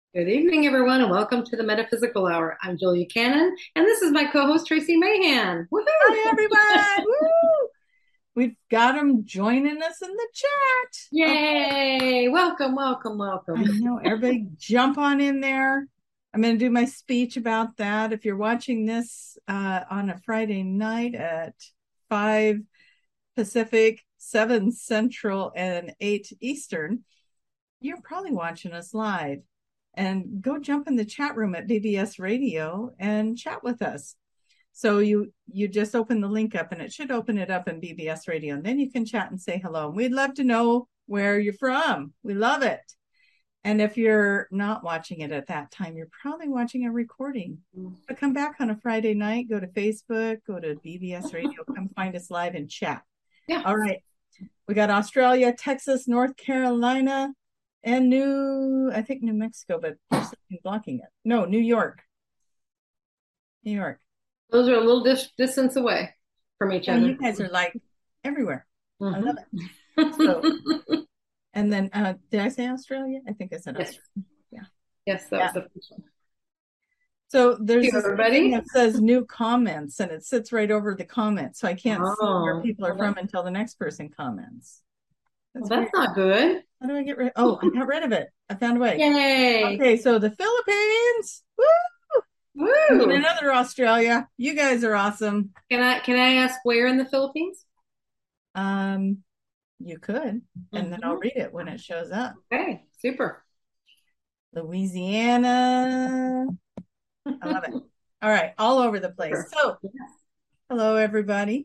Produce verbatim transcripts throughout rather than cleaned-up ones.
Good evening, everyone, and welcome to the Metaphysical Hour. I'm Julia Cannon, and this is my co-host Tracy Mahan. Woohoo! Hi, everyone. Woo! We've got them joining us in the chat. Okay. Yay! Welcome, welcome, I welcome. know. Everybody jump on in there. I'm going to do my speech about that. If you're watching this uh, on a Friday night at five Pacific, seven Central, and eight Eastern, you're probably watching us live. And go jump in the chat room at B B S Radio and chat with us. So you you just open the link up and it should open it up in B B S Radio, and then you can chat and say hello. We'd love to know where you're from. We love it. And if you're not watching it at that time, you're probably watching a recording. But come back on a Friday night, go to Facebook, go to B B S Radio, come find us live and chat. Yeah. All right. We got Australia, Texas, North Carolina, and New, I think New Mexico, but there's something blocking it. No, New York. New York. Those are a little dis- distance away from each Yeah, other. you guys are like everywhere. I love Mhm. it. So, and then uh, did I say Australia? I think I said Yes, Australia. Yeah. yes, that was Yeah. the first one. So there's Thank you, this thing everybody. that says new comments and it sits right over the comments. So I can't see where Oh, people are well, from that, until the next person comments. well, That's weird. that's not good. How do I get rid? Oh, I got rid of it. I found a way. Yay! Okay, so the Philippines. Woo! And then Woo! another Australia. You guys are awesome. Can I can I ask where in the Philippines? Um, you could, and then I'll Mhm. read it when it shows up. Okay, super. Louisiana. I love it. All right, all over the place. Super. So, hello everybody.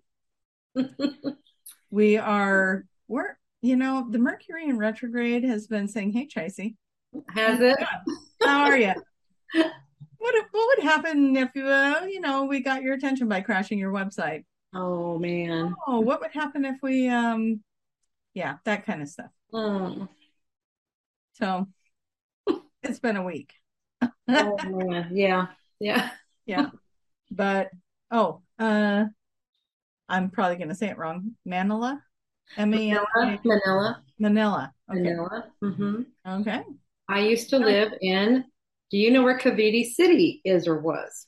We are we're you know the Mercury in retrograde has been saying, "Hey Tracy, Has it? how are you? What what would happen if you uh, you know we got your attention by crashing your website? Oh man. Oh, what would happen if we um yeah that kind of stuff." Oh, So it's been a week. oh man. Yeah. Yeah. Yeah, but oh uh I'm probably going to say it wrong. Manila, M A N I Manila. Manila. Manila. Okay. Manila. hmm Okay. I used to Oh, live in, do you know where Cavite City is or was?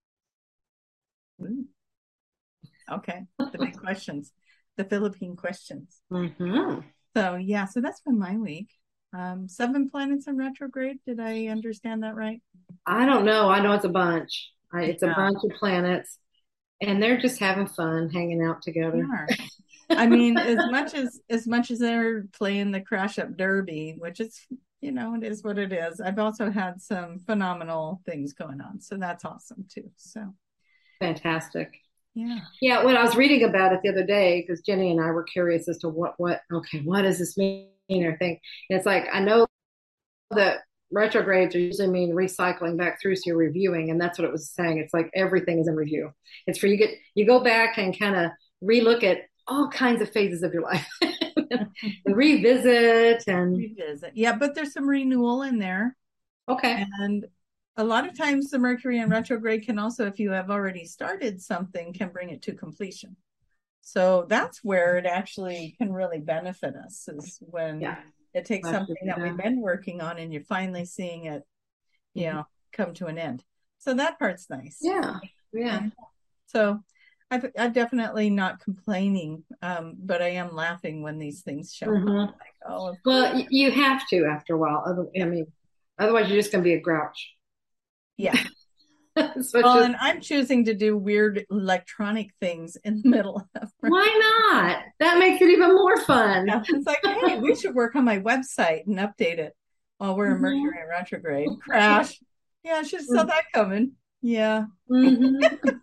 ooh, okay. The big questions, the Philippine questions. hmm So yeah, so that's been my week. Um, seven planets in retrograde. Did I understand that right? I don't know. I know it's a bunch. I, it's a Yeah, bunch of planets and they're just having fun hanging out they together. are. I mean, as much as as much as they're playing the crash up derby, which is, you know, it is what it is. I've also had some phenomenal things going on, so that's awesome too. So Fantastic. yeah. Yeah, when I was reading about it the other day, because Jenny and I were curious as to what, what, okay, what does this mean or think? And it's like, I know that retrogrades are usually mean recycling back through, so you're reviewing, and that's what it was saying. It's like everything is in review. It's for you get you go back and kind of relook at all kinds of phases of your life and revisit and Revisit. Yeah, but there's some renewal in there. okay, And a lot of times the Mercury in retrograde can also, if you have already started something, can bring it to completion. So that's where it actually can really benefit us is when yeah, it takes something that we've yeah. been working on and you're finally seeing it, you Mhm. know, come to an end. So that part's nice. Yeah, yeah. Yeah. So I've, I'm definitely not complaining, um, but I am laughing when these things show up. hmm Like, oh, of Well, course. y- you have to after a while. Other, I mean, otherwise you're just going to be a grouch. Yeah. So it's Well, just and I'm choosing to do weird electronic things in the middle of why not? That makes it even more fun. yeah, it's like, hey, we should work on my website and update it while we're in hmm Mercury in retrograde. Crash. Yeah, I should have saw that coming. Yeah. hmm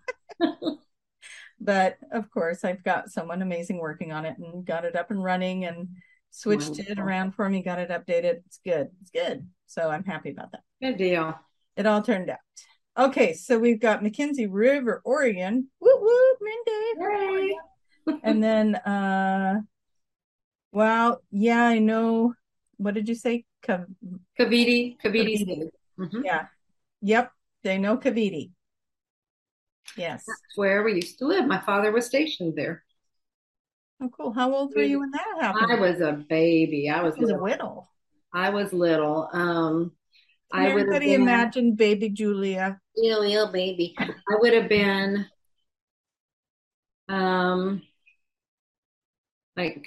But of course, I've got someone amazing working on it and got it up and running and switched it Wonderful. around for me, got it updated. It's good. It's good. So I'm happy about that. Good deal. It all turned out. Okay, so we've got McKenzie River, Oregon. Woo woo, Mindy. Yay. And then uh wow, yeah, I know. What did you say? Cav- Cavite, Cavite Cavite. City. hmm Yeah. Yep. They know Cavite. Yes. That's where we used to live. My father was stationed there. Oh, cool. How old were you when that I happened? was a baby. I I was was a little. whittle. I was little. Um, Can I would have everybody been, imagine baby Julia? little, little baby. I would have been, um, like,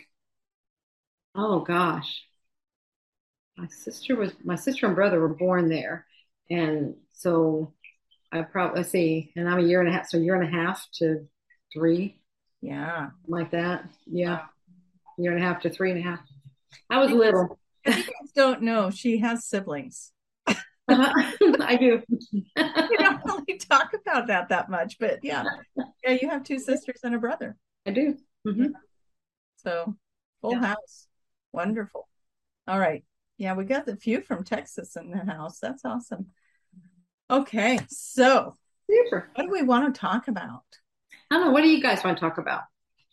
oh gosh, my sister was, my sister and brother were born there. And so I probably, let's see, and I'm a year and a half, so a year and a half to three, Yeah. like that. Yeah. Wow. Year and a half to three and a half. I was little. If you guys don't know, she has siblings. I do. We don't really talk about that that much, but yeah. Yeah, you have two sisters and a brother. I do. Mm-hmm. Yeah. So full Yeah. house. Wonderful. All right. Yeah, we got a few from Texas in the house. That's awesome. Okay, so Super. what do we want to talk about? I don't know. What do you guys want to talk about?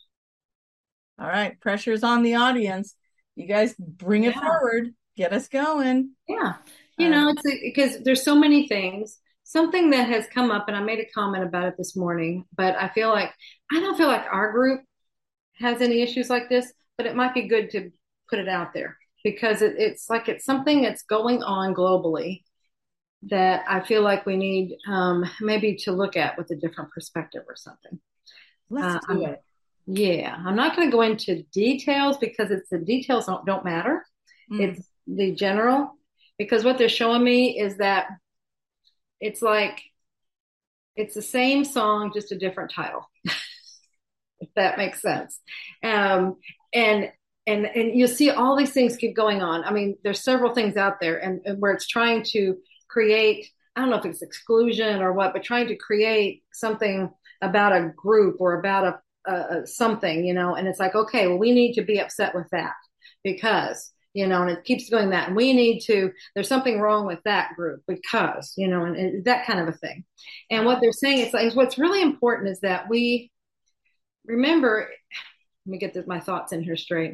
All right, pressure's on the audience. You guys bring it Yeah. forward. Get us going. Yeah. You Um, know, it's because there's so many things. Something that has come up, and I made a comment about it this morning, but I feel like I don't feel like our group has any issues like this, but it might be good to put it out there because it, it's like it's something that's going on globally that I feel like we need um, maybe to look at with a different perspective or something. let's Uh, do I'm- it. yeah, I'm not going to go into details because it's the details don't, don't matter. Mm, It's the general because what they're showing me is that it's like it's the same song, just a different title, if that makes sense. Um, and and and you'll see all these things keep going on. I mean, there's several things out there, and, and where it's trying to create. I don't know if it's exclusion or what, but trying to create something about a group or about a, a, a something, you know. And it's like, okay, well, we need to be upset with that because you know, and it keeps going that. And we need to, there's something wrong with that group because, you know, and, and that kind of a thing. And what they're saying is like, what's really important is that we remember, let me get this, my thoughts in here straight.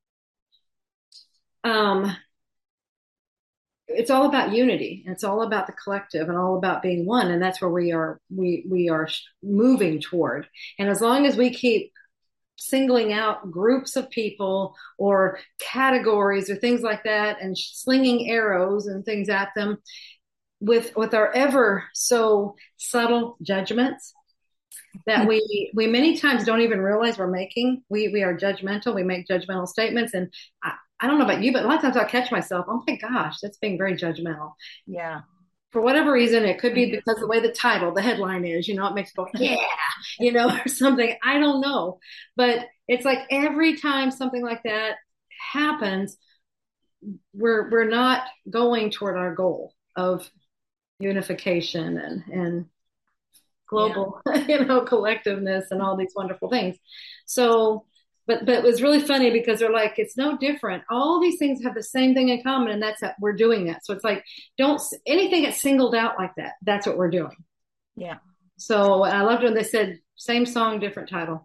Um, it's all about unity and it's all about the collective and all about being one. And that's where we are, we, we are moving toward. And as long as we keep singling out groups of people or categories or things like that and slinging arrows and things at them with with our ever so subtle judgments that we we many times don't even realize we're making. We we are judgmental. We make judgmental statements. And I, I don't know about you, but a lot of times I'll catch myself, oh my gosh, that's being very judgmental. Yeah. For whatever reason, it could be because of the way the title, the headline is, you know, it makes you go, yeah, you know, or something. I don't know. But it's like every time something like that happens, we're we're not going toward our goal of unification and, and global, yeah. you know, collectiveness and all these wonderful things. So But but it was really funny because they're like, it's no different. All these things have the same thing in common, and that's that we're doing that. So it's like, don't anything gets singled out like that. That's what we're doing. Yeah. So I loved when they said same song, different title.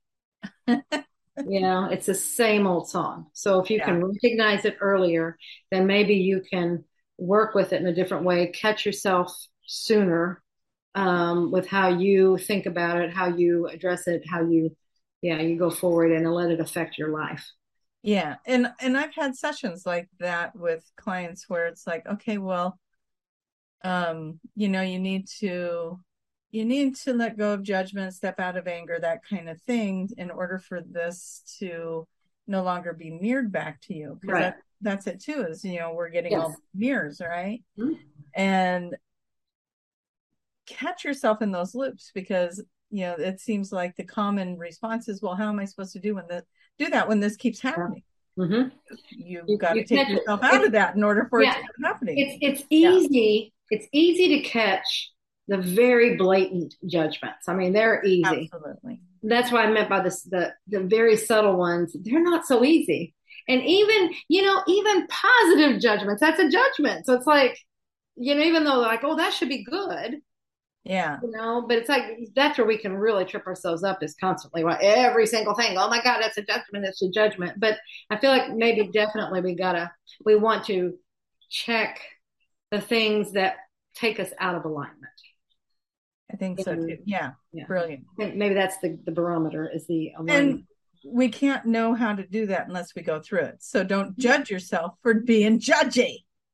You know, it's the same old song. So if you yeah. can recognize it earlier, then maybe you can work with it in a different way, catch yourself sooner um, with how you think about it, how you address it, how you yeah, you go forward and let it affect your life. Yeah. And, and I've had sessions like that with clients where it's like, okay, well, um, you know, you need to, you need to let go of judgment, step out of anger, that kind of thing in order for this to no longer be mirrored back to you. Because right. that, that's it too, is, you know, we're getting yes. all mirrors, right? Mm-hmm. And catch yourself in those loops because you know, it seems like the common response is, well, how am I supposed to do when the do that when this keeps happening? Mm-hmm. You've you, got you to take yourself it. out it's, of that in order for yeah, it to keep happening. It's it's easy. Yeah. It's easy to catch the very blatant judgments. I mean, they're easy. Absolutely. That's what I meant by this the the very subtle ones. They're not so easy. And even, you know, even positive judgments, that's a judgment. So it's like, you know, even though like, oh, that should be good. Yeah. You know, but it's like, that's where we can really trip ourselves up is constantly, right? Every single thing. Oh my God, that's a judgment. That's a judgment. But I feel like maybe definitely we gotta, we want to check the things that take us out of alignment. I think so too. Yeah. yeah. Brilliant. And maybe that's the, the barometer is the And alignment. we can't know how to do that unless we go through it. So don't judge yourself for being judgy.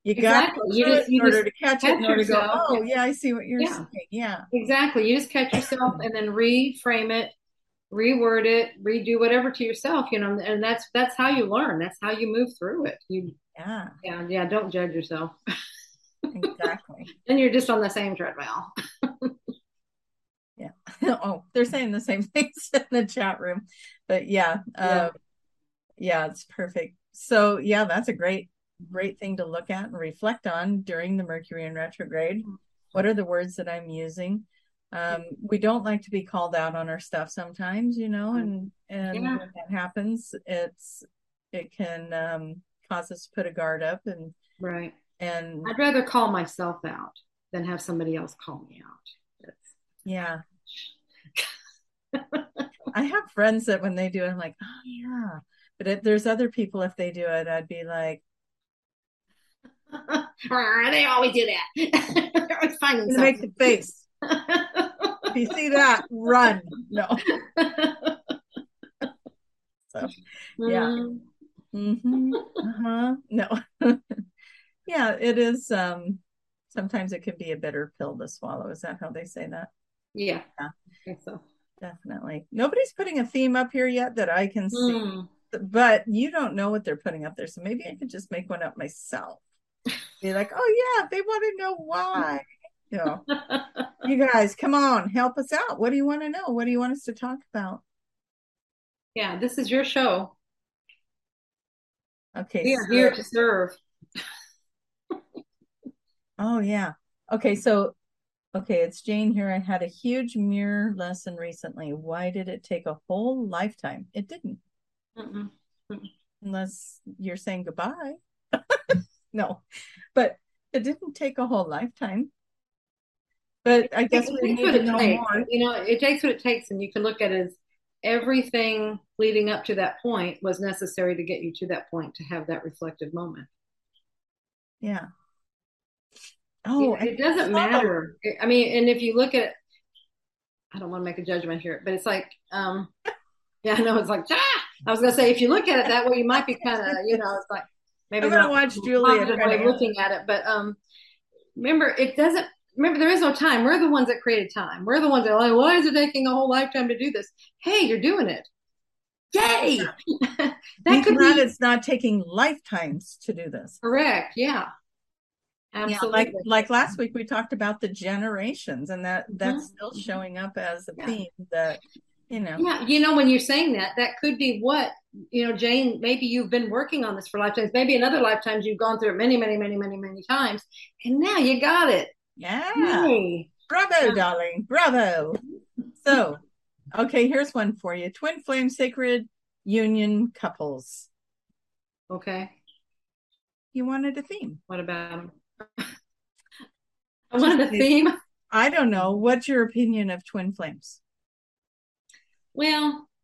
You got to Exactly. go You through just it in you order just to catch it, catch in order to go, yourself. oh, yeah, I see what you're Yeah, saying. Yeah. exactly. You just catch yourself and then reframe it, reword it, redo whatever to yourself, you know, and that's that's how you learn. That's how you move through it. You Yeah, yeah, yeah, don't judge yourself. exactly. Then you're just on the same treadmill. Yeah. Oh, they're saying the same things in the chat room. But yeah, Yeah. uh, yeah, it's perfect. So yeah, that's a great, great thing to look at and reflect on during the Mercury in retrograde. What are the words that I'm using? Um, we don't like to be called out on our stuff sometimes, you know, and and Yeah. when that happens, it's it can um, cause us to put a guard up and Right. and I'd rather call myself out than have somebody else call me out. That's... yeah. I have friends that when they do it, I'm like, oh yeah. But if there's other people, if they do it, I'd be like, they always do that. They're always finding I'm gonna make something. the face. If you see that, run. No. So yeah. Mm, Mm-hmm. Uh-huh. No. Yeah, it is. Um, sometimes it can be a bitter pill to swallow. Is that how they say that? yeah, Yeah, I think so. definitely. Nobody's putting a theme up here yet that I can see, Mm. but you don't know what they're putting up there. So maybe I could just make one up myself. Be like, oh yeah, they want to know why. You know, you guys, come on, help us out. What do you want to know? What do you want us to talk about? Yeah, this is your show. Okay, We are so here to serve. oh yeah. Okay, so okay, it's Jane here. I had a huge mirror lesson recently. Why did it take a whole lifetime? It didn't, Mm-mm. Mm-mm. unless you're saying goodbye. No, but it didn't take a whole lifetime. But It, I guess it we takes need what to it know takes. more. You know, it takes what it takes, and you can look at it as everything leading up to that point was necessary to get you to that point to have that reflective moment. Yeah. You Oh, know, and it doesn't flow. matter. I mean, and if you look at, I don't want to make a judgment here, but it's like, um, yeah, I know it's like, ah! I was gonna say, if you look at it that way, you might be kind of, you know, it's like maybe I'm gonna not watch a Julia positive trying way to of answer. looking at it, but um, remember, it doesn't. Remember, there is no time. We're the ones that created time. We're the ones that are like, why is it taking a whole lifetime to do this? Hey, you're doing it. Yay! Be That could glad be it's not taking lifetimes to do this. correct. Yeah, Yeah, like absolutely. like last week we talked about the generations, and that that's still Mm-hmm. showing up as a Yeah. theme that, you know, Yeah, you know, when you're saying that, that could be what, you know, Jane, maybe you've been working on this for lifetimes. Maybe in other lifetimes you've gone through it many, many, many, many, many times. And now you got it. yeah. Yay. Bravo, darling. Bravo. So, okay, here's one for you. Twin flame sacred union couples. Okay. You wanted a theme. What about them? I wanted a theme. I don't know. What's your opinion of twin flames? Well,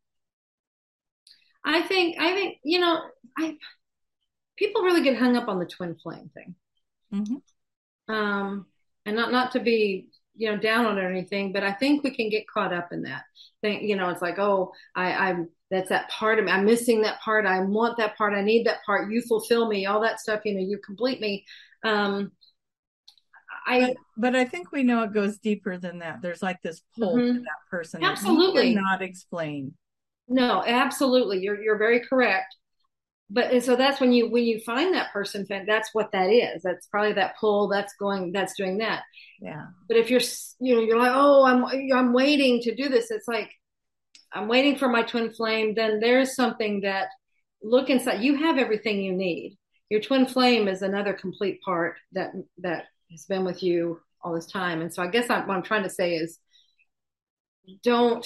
I think, I think, you know, I, people really get hung up on the twin flame thing. Mm-hmm. Um, and not, not to be, you know, down on it or anything, but I think we can get caught up in that thing. You know, it's like, oh, I, I'm, that's that part of me. I'm missing that part. I want that part. I need that part. You fulfill me, all that stuff. You know, you complete me. Um, I, But, but I think we know it goes deeper than that. There's like this pull to mhm. that person that you Absolutely. cannot explain. No, absolutely. You're, you're very correct. But and so that's when you when you find that person, that's what that is. That's probably that pull. That's going. That's doing that. Yeah. But if you're, you know, you're like, oh, I'm I'm waiting to do this. It's like I'm waiting for my twin flame. Then there's something that look inside. You have everything you need. Your twin flame is another complete part that that has been with you all this time. And so I guess I'm, what I'm trying to say is, don't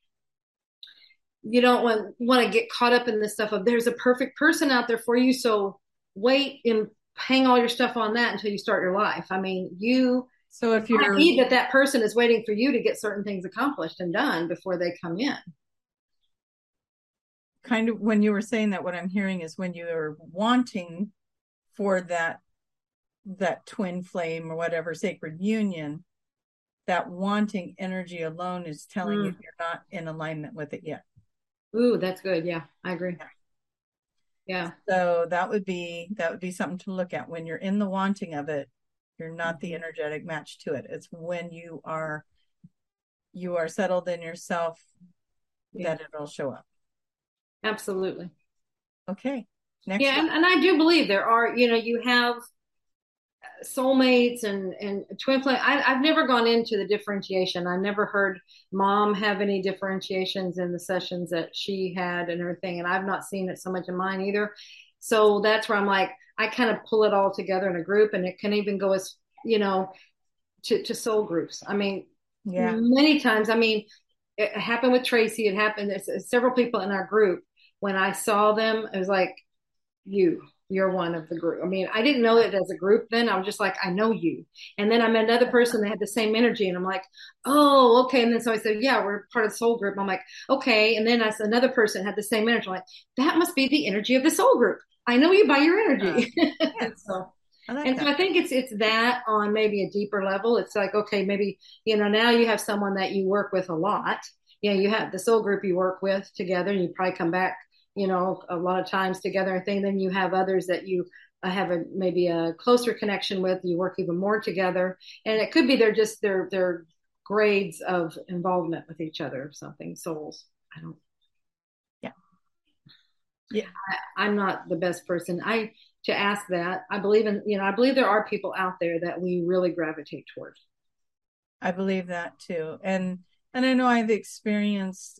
you don't want want to get caught up in this stuff of there's a perfect person out there for you. So wait and hang all your stuff on that until you start your life. I mean, you So if might you're be that that person is waiting for you to get certain things accomplished and done before they come in. kind of, when you were saying that, what I'm hearing is when you're wanting for that that twin flame or whatever sacred union, that wanting energy alone is telling you Mm. you're not in alignment with it yet. Ooh, that's good. Yeah, I agree. Yeah. So that would be that would be something to look at when you're in the wanting of it. You're not the Mm-hmm. energetic match to it. It's when you are you are settled in yourself Yeah. that it'll show up. Absolutely. Okay. Next Yeah, one. and, and I do believe there are, you know, you have soulmates and and twin flame. I, I've never gone into the differentiation. I never heard mom have any differentiations in the sessions that she had and everything, and I've not seen it so much in mine either. So that's where I'm like, I kind of pull it all together in a group, and it can even go as, you know, to, to soul groups. I mean, Yeah. many times. I mean, it happened with Tracy. It happened. There's several people in our group. When I saw them, it was like, you you're one of the group. I mean, I didn't know it as a group then. I was just like, I know you. And then I met another person that had the same energy, and I'm like, oh, okay. And then so I said, yeah, we're part of the soul group. I'm like, okay. And then I said another person had the same energy. I'm like, that must be the energy of the soul group. I know you by your Uh, energy. yeah. And so I like and so that. I think it's it's that on maybe a deeper level. It's like, okay, maybe, you know, now you have someone that you work with a lot. You know, you have the soul group you work with together, and you probably come back, you know, a lot of times together and thing. Then you have others that you uh, have a maybe a closer connection with. You work even more together, and it could be they're just their their grades of involvement with each other or something. Souls. I don't. Yeah. Yeah. I, I'm not the best person. I to ask that. I believe in, you know, I believe there are people out there that we really gravitate towards. I believe that too. And and I know I've experienced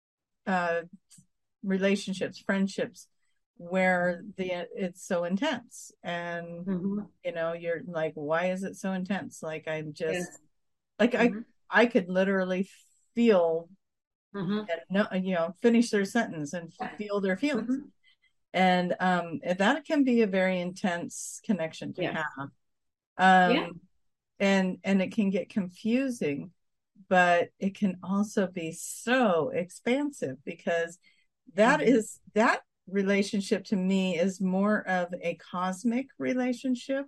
uh relationships, friendships where the it's so intense and Mm-hmm. you know you're like, why is it so intense? Like I'm just Yes. like I Mm-hmm. I could literally feel Mm-hmm. and no you know finish their sentence and feel their feelings. Mm-hmm. And um that can be a very intense connection to Yes. have. Yeah. Um and and it can get confusing, but it can also be so expansive because that Mm-hmm. is that relationship to me is more of a cosmic relationship.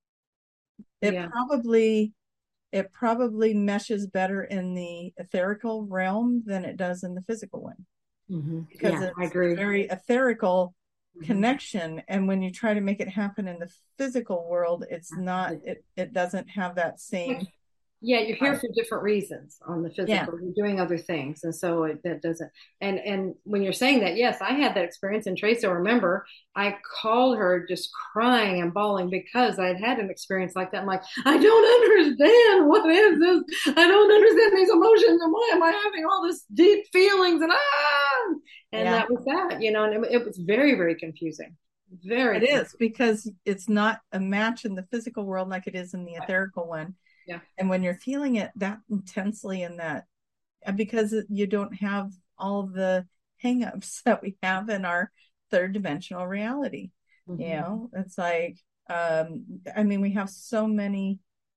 It Yeah. probably it probably meshes better in the etherical realm than it does in the physical one Mm-hmm. because Yeah, I it's a agree. very etherical Mm-hmm. connection, and when you try to make it happen in the physical world, it's not it it doesn't have that Like, same yeah, you're here vibe. for different reasons on the Yeah. physical. You're doing other things, and so it, that doesn't. And and when you're saying that, yes, I had that experience. And Tracy, I remember I called her just crying and bawling because I'd had an experience like that. I'm like, I don't understand. What is this? I don't understand these emotions, and why am I having all this deep feelings? And ah, and Yeah. that was that, you know. And it, it was very, very confusing. Very It is confusing. because it's not a match in the physical world like it is in the etherical one. Yeah. And when you're feeling it that intensely in that, because you don't have all the hangups that we have in our third dimensional reality. You Mm-hmm. know, it's like, um, I mean, we have so many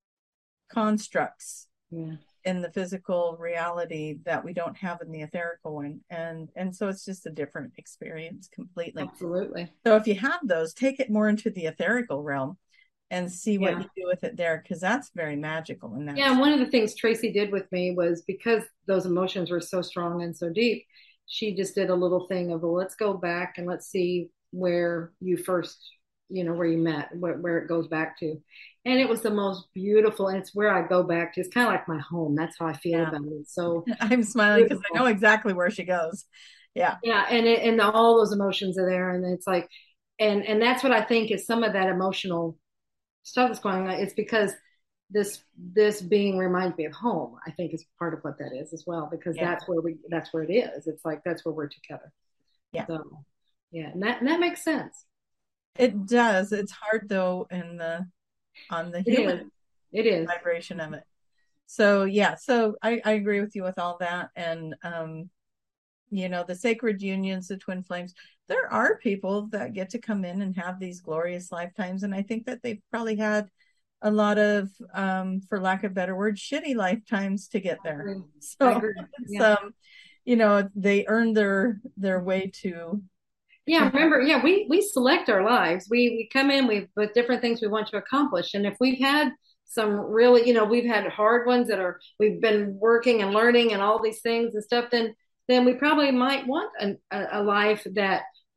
constructs Yeah. in the physical reality that we don't have in the etherical one. And and so it's just a different experience completely. Absolutely. So if you have those, take it more into the etherical realm and see what Yeah. you do with it there, because that's very magical. And Yeah, that's and one of the things Tracy did with me was because those emotions were so strong and so deep, she just did a little thing of, well, let's go back and let's see where you first, you know, where you met, where, where it goes back to. And it was the most beautiful, and it's where I go back to. It's kind of like my home. That's how I feel yeah. about it. So I'm smiling because I know beautiful. exactly where she goes. Yeah. Yeah, and it, and all those emotions are there, and it's like, and and that's what I think is some of that emotional stuff that's going on. It's because this this being reminds me of home. I think is part of what that is as well, because Yeah. that's where we that's where it is. It's like that's where we're together. Yeah. So yeah, and that and that makes sense. It does. It's hard though in the on the It is. human It is. vibration of it. So yeah, so I, I agree with you with all that. And um, you know, the sacred unions, the twin flames, there are people that get to come in and have these glorious lifetimes. And I think that they've probably had a lot of, um, for lack of better word, shitty lifetimes to get I there. agree. I So agree. it's Yeah. um, you know, they earned their their way to Yeah, to remember, yeah, we we select our lives. We we come in we with different things we want to accomplish. And if we've had some really, you know, we've had hard ones that are we've been working and learning and all these things and stuff, then then we probably might want a, a life that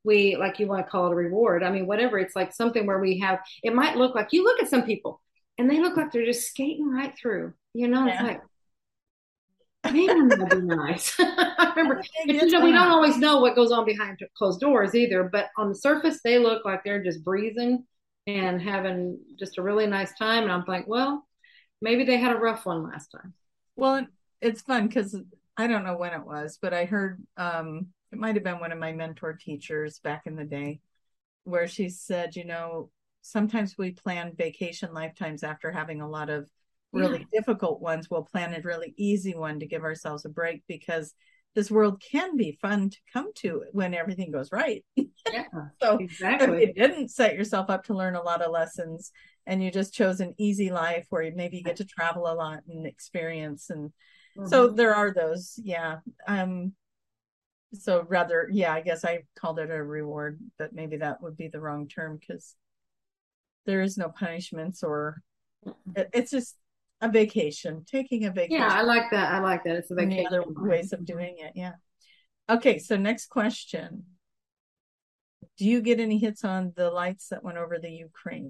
we, like you want to call it a reward. I mean, whatever. It's like something where we have, it might look like, you look at some people and they look like they're just skating right through, you know, it's Yeah. like, man, that'd be nice. I remember, but you know, we that. don't always know what goes on behind closed doors either. But on the surface, they look like they're just breathing and having just a really nice time. And I'm like, well, maybe they had a rough one last time. Well, it's fun because I don't know when it was, but I heard um, it might have been one of my mentor teachers back in the day, where she said, you know, sometimes we plan vacation lifetimes after having a lot of really yeah. difficult ones. We'll plan a really easy one to give ourselves a break, because this world can be fun to come to when everything goes right. Yeah, so exactly. if you didn't set yourself up to learn a lot of lessons and you just chose an easy life where you maybe get to travel a lot and experience, and mm-hmm. so there are those, yeah. Um, so rather, yeah, I guess I called it a reward, but maybe that would be the wrong term, because there is no punishments, or it, it's just a vacation, taking a vacation. Yeah, I like that. I like that. It's a vacation. And the other ways of doing it, yeah. Okay, so next question. Do you get any hits on the lights that went over the Ukraine?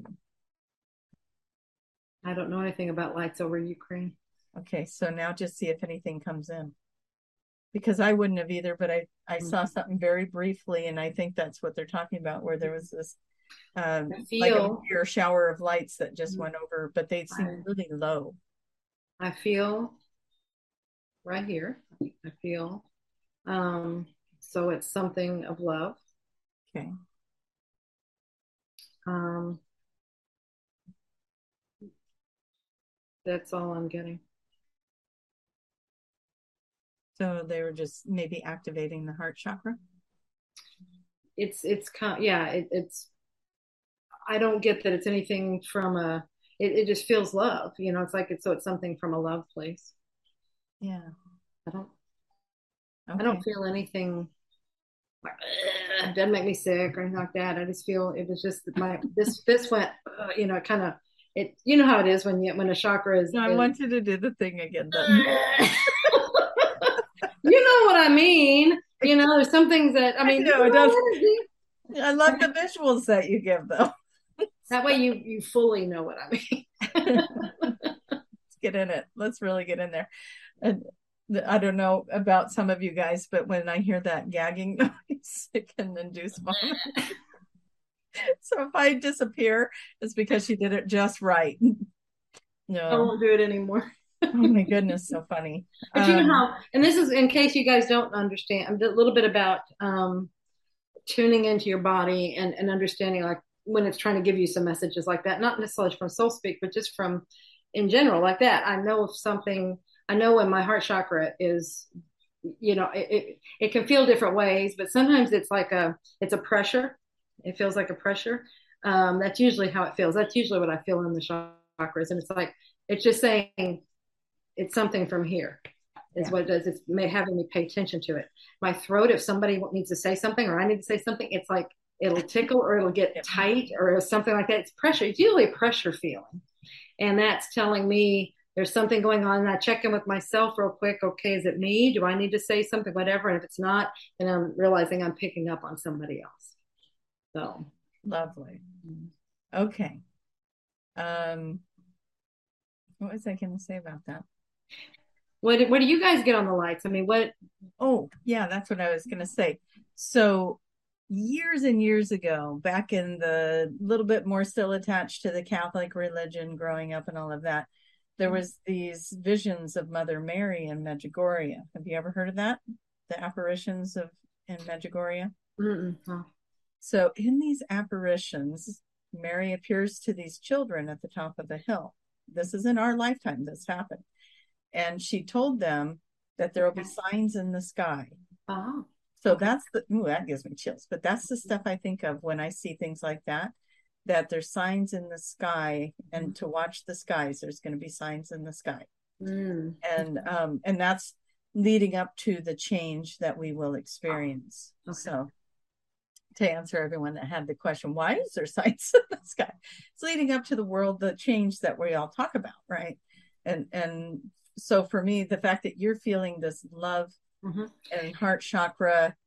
I don't know anything about lights over Ukraine. Okay, so now just see if anything comes in. Because I wouldn't have either, but I, I mm-hmm. saw something very briefly, and I think that's what they're talking about, where there was this um, feel, like a mere shower of lights that just mm-hmm. went over, but they seemed I, really low. I feel right here, I feel, um, so it's something of love. Okay. Um, that's all I'm getting. So they were just maybe activating the heart chakra? It's, it's, yeah, it, it's, I don't get that it's anything from a, it, it just feels love, you know, it's like, it's, so it's something from a love place. Yeah. I don't, okay. I don't feel anything like, it doesn't make me sick or anything like that. I just feel it was just my, this, this went, uh, you know, kind of, it, you know how it is when you, when a chakra is. No, I is, want you to do the thing again. You know what I mean? You know, there's some things that, I mean, I know, it does. I love the visuals that you give, though. That way you, you fully know what I mean. Let's get in it. Let's really get in there. And I don't know about some of you guys, but when I hear that gagging noise, it can induce vomit. So if I disappear, it's because she did it just right. No, I won't do it anymore. Oh my goodness, so funny. But um, you know how, and this is in case you guys don't understand, a little bit about um, tuning into your body and, and understanding, like when it's trying to give you some messages like that, not necessarily from soul speak, but just from in general like that. I know if something, I know when my heart chakra is, you know, it, it, it can feel different ways, but sometimes it's like a, it's a pressure. It feels like a pressure. Um, that's usually how it feels. That's usually what I feel in the chakras. And it's like, it's just saying, it's something from here is yeah. what it does. It's having me pay attention to it. My throat, if somebody needs to say something or I need to say something, it's like it'll tickle or it'll get tight or something like that. It's pressure. It's usually a pressure feeling. And that's telling me there's something going on. And I check in with myself real quick. Okay, is it me? Do I need to say something? Whatever. And if it's not, then I'm realizing I'm picking up on somebody else. So lovely. Okay. Um, what was I going to say about that? What what do you guys get on the lights? I mean, what? Oh, yeah, that's what I was going to say. So years and years ago, back in the little bit more still attached to the Catholic religion, growing up and all of that, there was these visions of Mother Mary in Medjugorje. Have you ever heard of that? The apparitions of in Medjugorje? Mm-mm. Oh. So in these apparitions, Mary appears to these children at the top of the hill. This is in our lifetime this happened. And she told them that there will be signs in the sky. Oh. So okay. that's the, ooh, that gives me chills. But that's the stuff I think of when I see things like that, that there's signs in the sky, and mm. to watch the skies, there's going to be signs in the sky. Mm. And um, and that's leading up to the change that we will experience. Oh. Okay. So to answer everyone that had the question, why is there signs in the sky? It's leading up to the world, the change that we all talk about, right? And and so for me, the fact that you're feeling this love mm-hmm. and heart chakra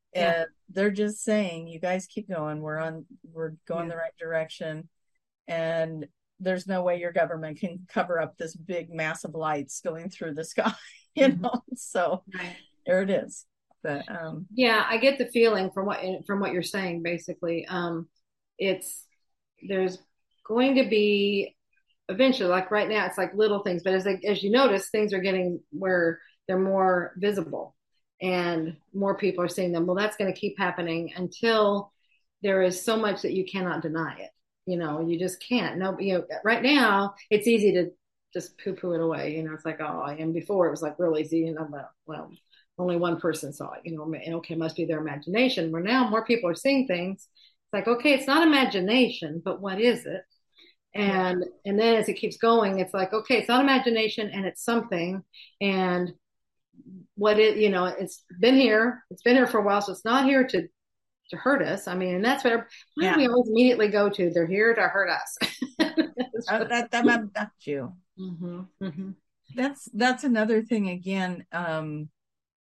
and yeah. they're just saying, you guys keep going. We're on, we're going yeah. the right direction. And there's no way your government can cover up this big mass of lights going through the sky, you mm-hmm. know? So right. there it is. But, um, yeah, I get the feeling from what, from what you're saying, basically, um, it's, there's going to be eventually, like right now, it's like little things, but as they, as you notice, things are getting where they're more visible and more people are seeing them. Well, that's going to keep happening until there is so much that you cannot deny it. You know, you just can't. No, you know, right now it's easy to just poo-poo it away. You know, it's like, oh, and before it was like real easy. You know, well, well, only one person saw it. You know, and okay, must be their imagination. Where now more people are seeing things. It's like, okay, it's not imagination, but what is it? And yeah. and then as it keeps going, it's like, okay, it's not imagination and it's something. And what it, you know, it's been here. It's been here for a while, so it's not here to to hurt us. I mean, and that's what why yeah. we always immediately go to. They're here to hurt us. uh, that that might affect you. Mm-hmm, mm-hmm. That's that's another thing again. Um,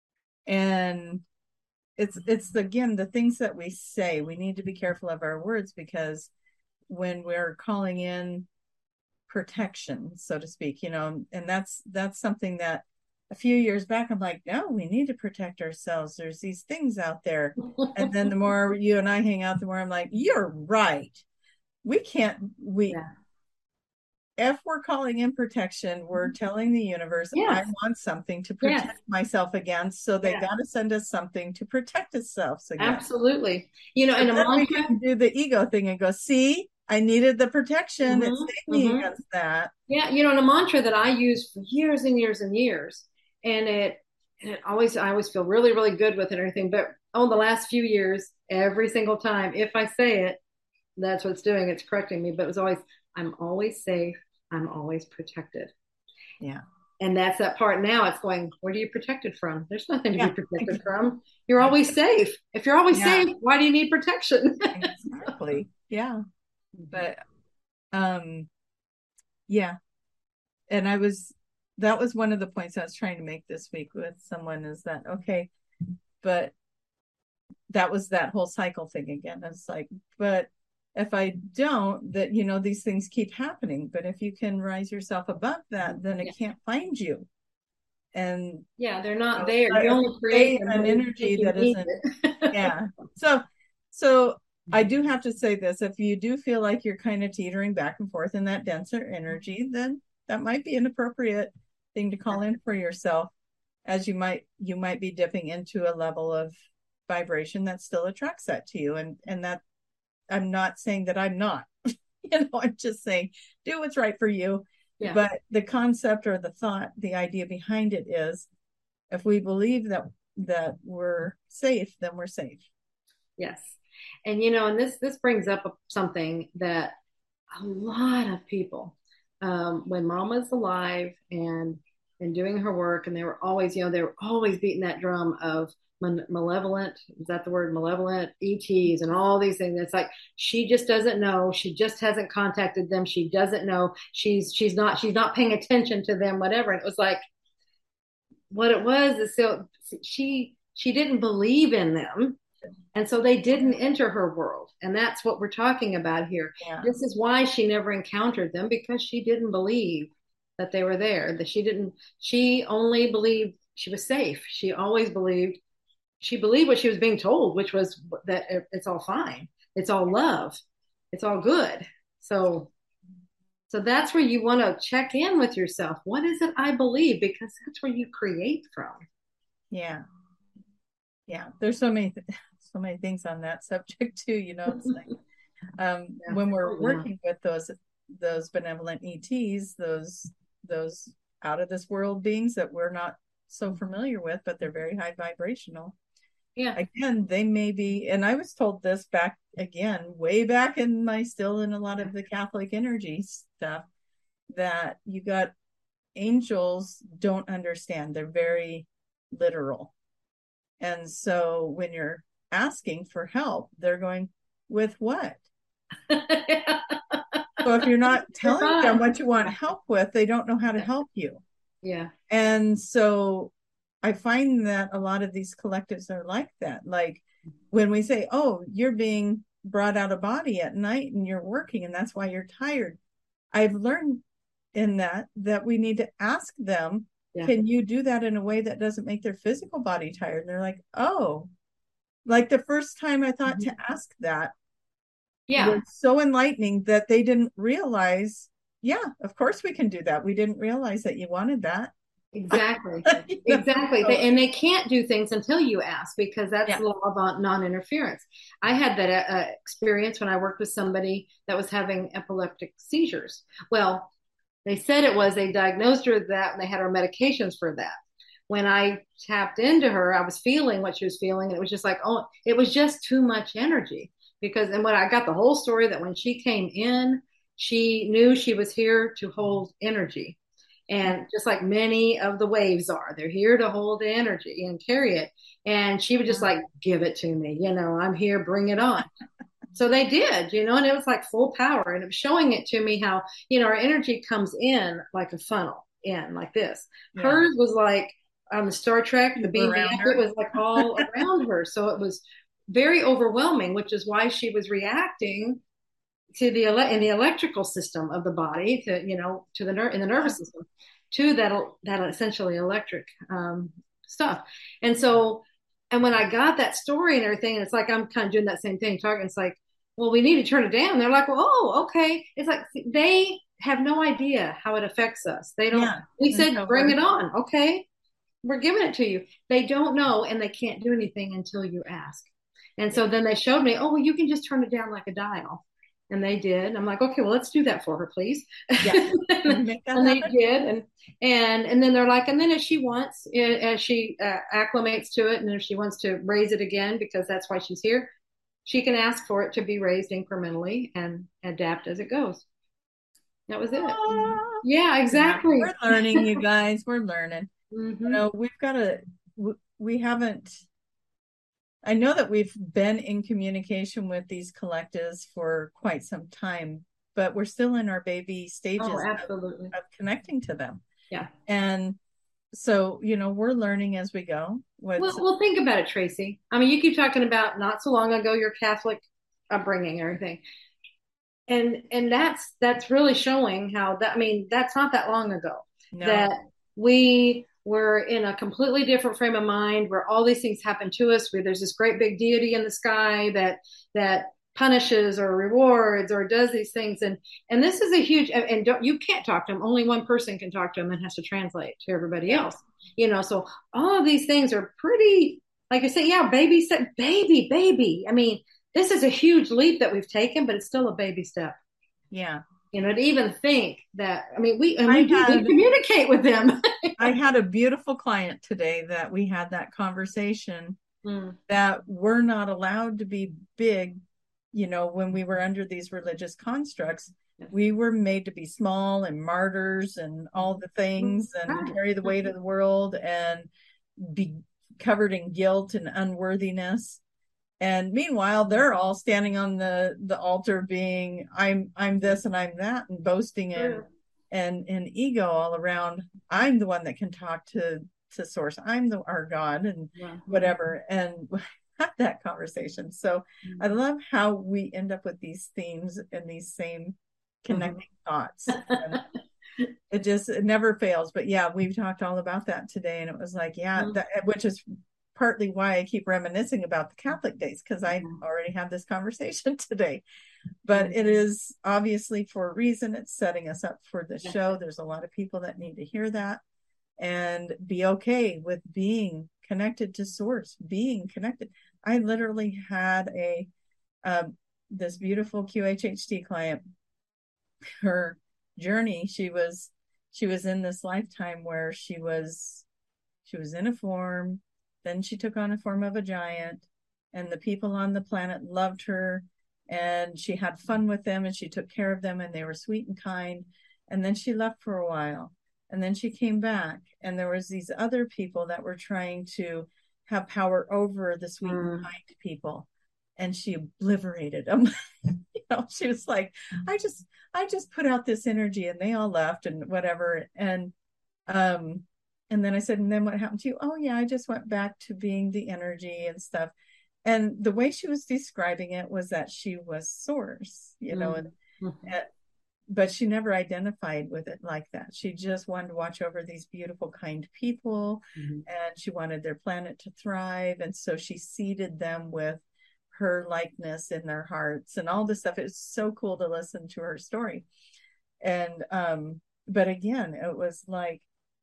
and it's it's again the things that we say. We need to be careful of our words, because when we're calling in protection, so to speak, you know, and that's that's something that a few years back I'm like, no, we need to protect ourselves. There's these things out there. And then the more you and I hang out, the more I'm like, you're right. We can't, we, yeah. if we're calling in protection, we're telling the universe, yes. I want something to protect yes. myself against. So they yeah. got to send us something to protect itself against. Absolutely. You know, so and a mantra, we can do the ego thing and go, see, I needed the protection. Mm-hmm, it saved me mm-hmm. against that. Yeah. You know, and a mantra that I used for years and years and years. And it, and it always, I always feel really, really good with it and everything. But oh, the last few years, every single time, if I say it, that's what it's doing. It's correcting me. But it was always, I'm always safe. I'm always protected. Yeah. And that's that part. Now it's going, what are you protected from? There's nothing to yeah. be protected from. You're always safe. If you're always yeah. safe, why do you need protection? Exactly. Yeah. But, um, yeah. And I was, that was one of the points I was trying to make this week with someone, is that, okay, but that was that whole cycle thing again. It's like, but if I don't, that, you know, these things keep happening. But if you can rise yourself above that, then it yeah. can't find you. And yeah, they're not there. You only create an energy that isn't. yeah. So, so I do have to say this: if you do feel like you're kind of teetering back and forth in that denser energy, then that might be an appropriate thing to call in for yourself, as you might you might be dipping into a level of vibration that still attracts that to you. And and that, I'm not saying that I'm not, you know, I'm just saying do what's right for you. Yeah. But the concept or the thought, the idea behind it is, if we believe that that we're safe, then we're safe. Yes. And you know, and this this brings up something that a lot of people, um, when Mom was alive and and doing her work, and they were always, you know, they were always beating that drum of malevolent, is that the word, malevolent E Ts and all these things. It's like, she just doesn't know. She just hasn't contacted them. She doesn't know. She's she's not she's not paying attention to them, whatever. And it was like, what it was is, so she she didn't believe in them. And so they didn't enter her world. And that's what we're talking about here. Yeah. This is why she never encountered them, because she didn't believe that they were there, that she didn't, she only believed she was safe. She always believed, she believed what she was being told, which was that it's all fine. It's all love. It's all good. So, so that's where you want to check in with yourself. What is it I believe? Because that's where you create from. Yeah. Yeah. There's so many, th- so many things on that subject too. You know, it's like, um, yeah. when we're working with those, those benevolent E Ts, those, those out of this world beings that we're not so familiar with, but they're very high vibrational. Yeah. Again, they may be, and I was told this back again, way back in my, still in a lot of the Catholic energy stuff, that you got angels don't understand. They're very literal. And so when you're asking for help, they're going, with what? yeah. So if you're not telling them what you want help with, they don't know how to help you. Yeah. And so I find that a lot of these collectives are like that. Like, when we say, oh, you're being brought out of body at night and you're working and that's why you're tired. I've learned in that that we need to ask them, Yeah. can you do that in a way that doesn't make their physical body tired? And they're like, oh, like the first time I thought Mm-hmm. to ask that Yeah. was so enlightening that they didn't realize, yeah, of course we can do that. We didn't realize that you wanted that. Exactly. You know? Exactly. So, They, and they can't do things until you ask because that's yeah. the law about non-interference. I had that uh, experience when I worked with somebody that was having epileptic seizures. Well, they said it was, they diagnosed her with that and they had her medications for that. When I tapped into her, I was feeling what she was feeling. And it was just like, oh, it was just too much energy. Because, and when I got the whole story that when she came in, she knew she was here to hold energy. And just like many of the waves are, they're here to hold the energy and carry it. And she would just like, give it to me. You know, I'm here, bring it on. So they did, you know, and it was like full power. And it was showing it to me how, you know, our energy comes in like a funnel in like this. Yeah. Hers was like on the Star Trek, the beam Around bag, her. it was like all around her. So it was very overwhelming, which is why she was reacting to the ele- in the electrical system of the body, to you know, to the ner- in the nervous Yeah. system, to that that essentially electric um, stuff. And so, and when I got that story and everything, and it's like I'm kind of doing that same thing, talking. It's like, well, we need to turn it down. They're like, well, oh, okay. It's like they have no idea how it affects us. They don't. Yeah. We And said, so bring we're, it on. Okay, we're giving it to you. They don't know, and they can't do anything until you ask. And so then they showed me, oh, well, you can just turn it down like a dial. And they did. I'm like, okay, well, let's do that for her, please. yeah. Can we make that And they happen? did. And and and then they're like, and then if she wants, as she uh, acclimates to it, and if she wants to raise it again, because that's why she's here, she can ask for it to be raised incrementally and adapt as it goes. That was it. Ah, Yeah, yeah. exactly. We're learning, you guys. We're learning. Mm-hmm. You know, we've got to, we haven't, I know that we've been in communication with these collectives for quite some time, but we're still in our baby stages Oh, of, absolutely. of connecting to them. Yeah. And so, you know, we're learning as we go. Well, What's, well, think about it, Tracy. I mean, you keep talking about not so long ago your Catholic upbringing and everything, and and that's that's really showing how that. I mean, that's not that long ago no, that we were in a completely different frame of mind where all these things happen to us. Where there's this great big deity in the sky that that punishes or rewards or does these things, and and this is a huge. And don't, you can't talk to them. Only one person can talk to them and has to translate to everybody yeah. else. You know, so all of these things are pretty, like I say, yeah, baby step, baby, baby. I mean, this is a huge leap that we've taken, but it's still a baby step. Yeah. You know, to even think that, I mean, we, and I we do, had, we communicate with them. I had a beautiful client today that we had that conversation Mm. that we're not allowed to be big, you know, when we were under these religious constructs. Yes. We were made to be small and martyrs and all the things and right. carry the weight of the world and be covered in guilt and unworthiness. And meanwhile, they're all standing on the, the altar being, I'm, I'm this and I'm that, and boasting and, and, and ego all around. I'm the one that can talk to, to source. I'm the, our God and yeah. whatever. And have that conversation. So mm-hmm. I love how we end up with these themes and these same connecting mm-hmm. thoughts. And it just, it never fails. But yeah, we've talked all about that today. And it was like, yeah, mm-hmm. that, which is partly why I keep reminiscing about the Catholic days, because I already had this conversation today. But it is obviously for a reason. It's setting us up for the show. There's a lot of people that need to hear that and be okay with being connected to source, being connected. I literally had a uh, this beautiful Q H H T client. Her journey, she was she was in this lifetime where she was she was in a form. Then she took on a form of a giant, and the people on the planet loved her, and she had fun with them, and she took care of them, and they were sweet and kind. And then she left for a while, and then she came back, and there was these other people that were trying to have power over the sweet mm. and kind people, and she obliterated them. You know, she was like, I just, I just put out this energy, and they all left, and whatever. And um. And then I said, and then what happened to you? Oh, yeah, I just went back to being the energy and stuff. and the way she was describing it was that she was source, you know, and, Mm-hmm. and but she never identified with it like that. She just wanted to watch over these beautiful, kind people, Mm-hmm. and she wanted their planet to thrive. And so she seeded them with her likeness in their hearts and all this stuff. It's so cool to listen to her story. And, um, but again, it was like,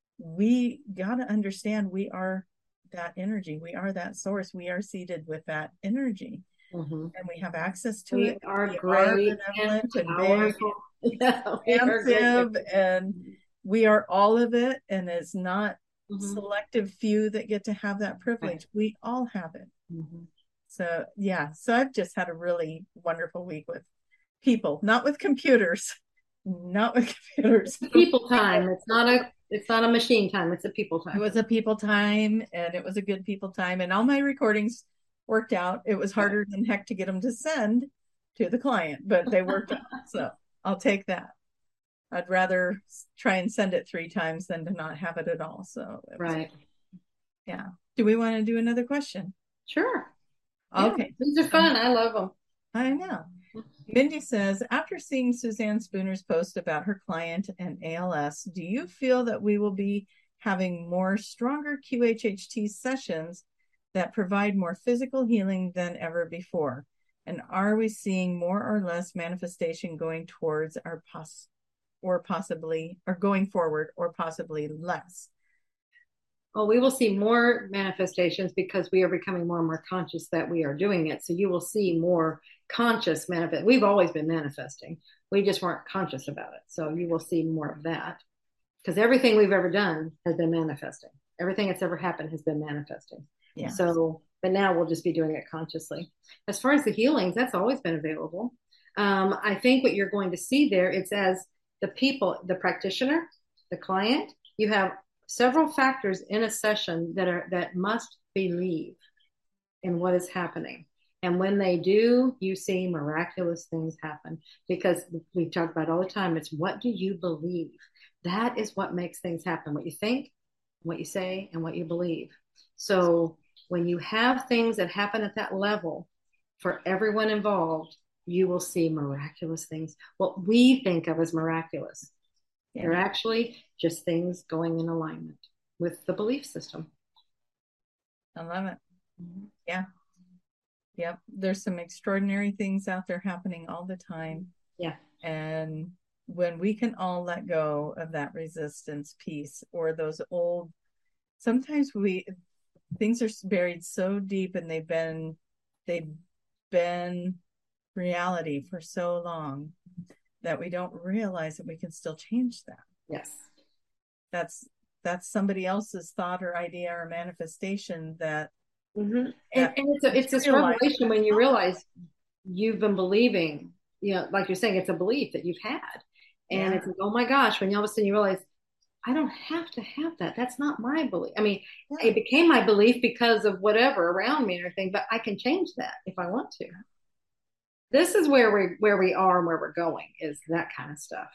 we got to understand we are that energy. We are that source. We are seeded with that energy. Mm-hmm. And we have access to We it. are We are great and benevolent and big powerful. Yeah, we are great. expansive, and we are all of it. And it's not Mm-hmm. selective few that get to have that privilege. Right. We all have it. Mm-hmm. So yeah, so I've just had a really wonderful week with people, not with computers, not with computers. People time. It's not a it's not a machine time. It's a people It time. was a people time, and it was a good people time, and all my recordings worked out. It was harder than heck to get them to send to the client, but they worked out. So I'll take that. I'd rather try and send it three times than to not have it at all. So it was, Right. yeah. Do we want to do another question? Sure. Okay. Yeah, these are fun. I love them. I know. Mindy says, after seeing Suzanne Spooner's post about her client and A L S, do you feel that we will be having more stronger Q H H T sessions that provide more physical healing than ever before? And are we seeing more or less manifestation going towards our pos or possibly or going forward or possibly less? Well, we will see more manifestations because we are becoming more and more conscious that we are doing it. So you will see more conscious manifest. We've always been manifesting. We just weren't conscious about it. So you will see more of that because everything we've ever done has been manifesting. Everything that's ever happened has been manifesting. Yeah. So, but now we'll just be doing it consciously. As far as the healings, that's always been available. Um, I think what you're going to see there, it's as the people, the practitioner, the client, you have several factors in a session that are that must believe in what is happening. And when they do, you see miraculous things happen because we talk about all the time. It's what do you believe? That is what makes things happen. What you think, what you say, and what you believe. So when you have things that happen at that level for everyone involved, you will see miraculous things. What we think of as miraculous. Yeah. They're actually just things going in alignment with the belief system. I love it. Mm-hmm. Yeah. Yep. There's some extraordinary things out there happening all the time. Yeah. And when we can all let go of that resistance piece or those old, sometimes we, things are buried so deep and they've been, they've been reality for so long that we don't realize that we can still change that. Yes. That's, that's somebody else's thought or idea or manifestation that, mm-hmm. and, and it's a, it's this revelation when you realize you've been believing, you know, like you're saying, it's a belief that you've had. And yeah. It's like, oh my gosh, when you all of a sudden you realize, I don't have to have that. That's not my belief. I mean, yeah. It became my belief because of whatever around me and everything, but I can change that if I want to. This is where we where we are and where we're going is that kind of stuff.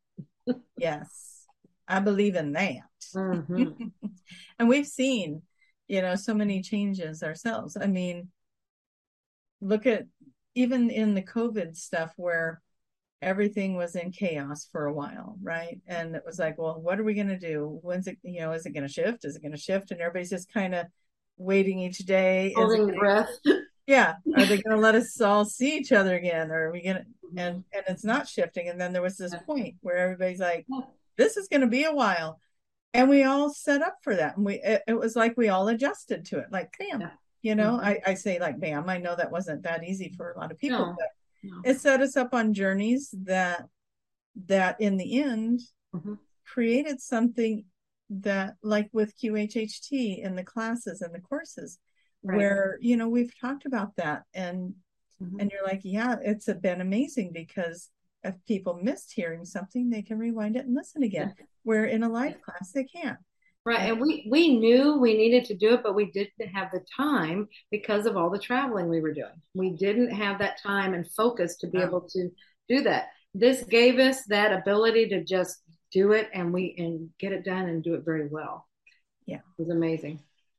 Yes, I believe in that. Mm-hmm. And we've seen, you know, so many changes ourselves. I mean, look at even in the COVID stuff where everything was in chaos for a while, right? And it was like, well, what are we going to do? When's it, you know, is it going to shift? Is it going to shift? And everybody's just kind of waiting each day. Holding your breath. Yeah. Are they going to let us all see each other again? Or are we going to, and, and it's not shifting. And then there was this point where everybody's like, this is going to be a while. And we all set up for that. And we, it, it was like we all adjusted to it. Like, bam, yeah. you know, mm-hmm. I, I say like, bam, I know that wasn't that easy for a lot of people, no. but no. It set us up on journeys that, that in the end mm-hmm. created something that like with Q H H T in the classes and the courses, right. where, you know, we've talked about that and, mm-hmm. and you're like, yeah, it's been amazing because if people missed hearing something, they can rewind it and listen again, yeah. where in a live yeah. class, they can't. Right. And we, we knew we needed to do it, but we didn't have the time because of all the traveling we were doing. We didn't have that time and focus to be wow. able to do that. This gave us that ability to just do it and we, and get it done and do it very well. Yeah. It was amazing.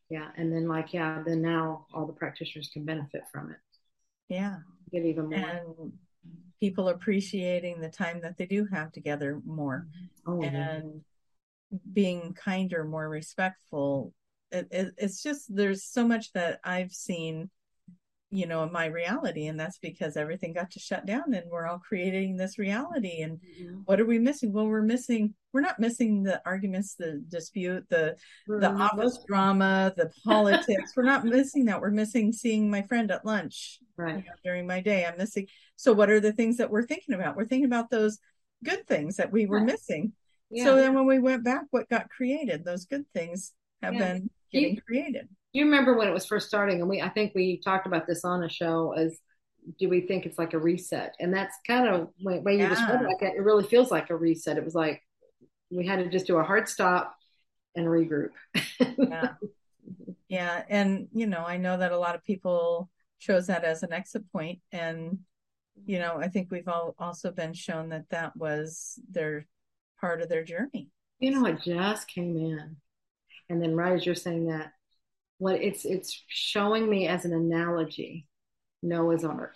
Yeah. And then like, yeah, then now all the practitioners can benefit from it. Yeah. Get even more. And people appreciating the time that they do have together more, Oh, yeah. and being kinder, more respectful. It, it, it's just, there's so much that I've seen, you know, in my reality, and that's because everything got to shut down and we're all creating this reality. And Mm-hmm. what are we missing? Well, we're missing, we're not missing the arguments, the dispute, the the Mm-hmm. office drama, the politics. We're not missing that. We're missing seeing my friend at lunch, Right. you know, during my day. I'm missing. So what are the things that we're thinking about? We're thinking about those good things that we were Right. missing. Yeah. So then when we went back, what got created? Those good things have Yeah. been You, getting created. you remember when it was first starting, and we I think we talked about this on a show as do we think it's like a reset? And that's kind of the way you describe it, Yeah. like it really feels like a reset. It was like we had to just do a hard stop and regroup. Yeah. Yeah. And, you know, I know that a lot of people chose that as an exit point. And, you know, I think we've all also been shown that that was their part of their journey. You know, it just came in. And then right as you're saying that, what it's it's showing me as an analogy, Noah's Ark.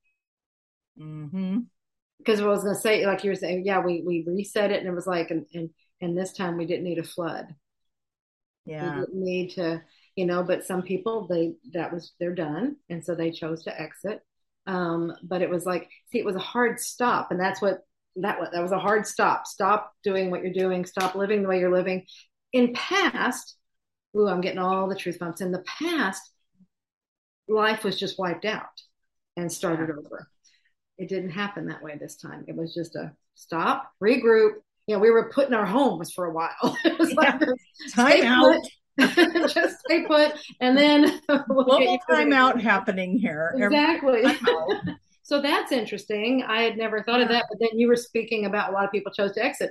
Mm-hmm. Because I was gonna say, like you were saying, yeah, we we reset it and it was like and and and this time we didn't need a flood. We Yeah. didn't need to, you know, but some people they that was they're done. And so they chose to exit. Um, but it was like, see, it was a hard stop, and that's what that was that was a hard stop. Stop doing what you're doing, stop living the way you're living. In past, ooh, I'm getting all the truth bumps. In the past, life was just wiped out and started Yeah. over. It didn't happen that way this time. It was just a stop, regroup. You know, we were put in our homes for a while. It was Yeah. like this, Time stay out. put, just stay put, and then we'll get Global you moving timeout again. happening here. Exactly. Time out. So that's interesting. I had never thought of Yeah. that, but then you were speaking about a lot of people chose to exit.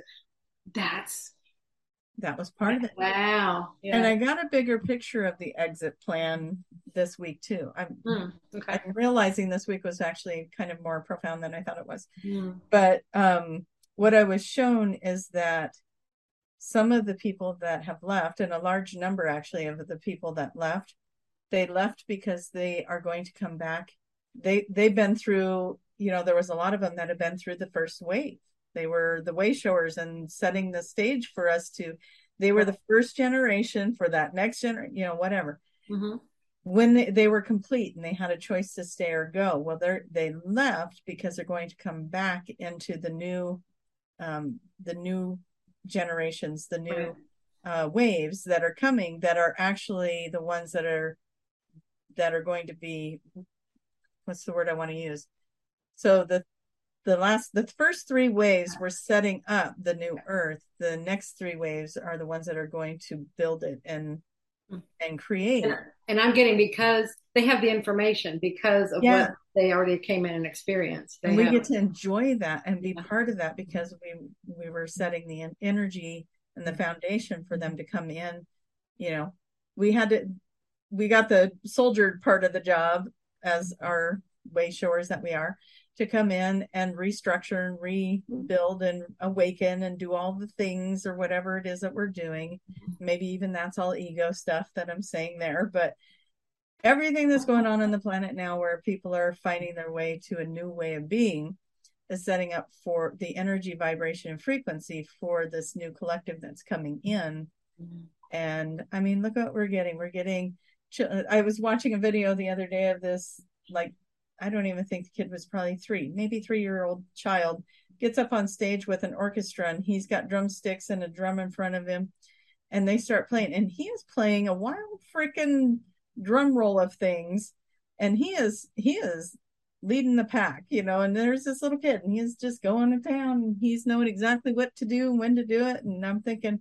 That's That was part of it. wow. And Yeah. I got a bigger picture of the exit plan this week too. I'm Mm, okay. I'm realizing this week was actually kind of more profound than I thought it was. Mm, But um, what I was shown is that some of the people that have left, and a large number actually of the people that left, they left because they are going to come back. They they've been through, you know, there was a lot of them that have been through the first wave. They were the way showers and setting the stage for us to, they were the first generation for that next generation, you know, whatever. mm-hmm. When they, they were complete and they had a choice to stay or go, well, they they left because they're going to come back into the new, um, the new generations, the new uh, waves that are coming, that are actually the ones that are that are going to be, what's the word I want to use? So the the last the first three waves were setting up the new earth. The next three waves are the ones that are going to build it and and create. And, and I'm getting because they have the information because of Yeah. what they already came in and experienced. They And we have, get to enjoy that and be Yeah. part of that because we we were setting the energy and the foundation for them to come in. You know, we had to we got the soldier part of the job as our way showers that we are, to come in and restructure and rebuild and awaken and do all the things or whatever it is that we're doing. Maybe even that's all ego stuff that I'm saying there, but everything that's going on on the planet now where people are finding their way to a new way of being is setting up for the energy, vibration, and frequency for this new collective that's coming in. Mm-hmm. And I mean, look what we're getting. We're getting, I was watching a video the other day of this, like, I don't even think the kid was probably three, maybe three-year-old child gets up on stage with an orchestra and he's got drumsticks and a drum in front of him and they start playing and he is playing a wild freaking drum roll of things and he is he is leading the pack, you know, and there's this little kid and he's just going to town and he's knowing exactly what to do and when to do it. And I'm thinking,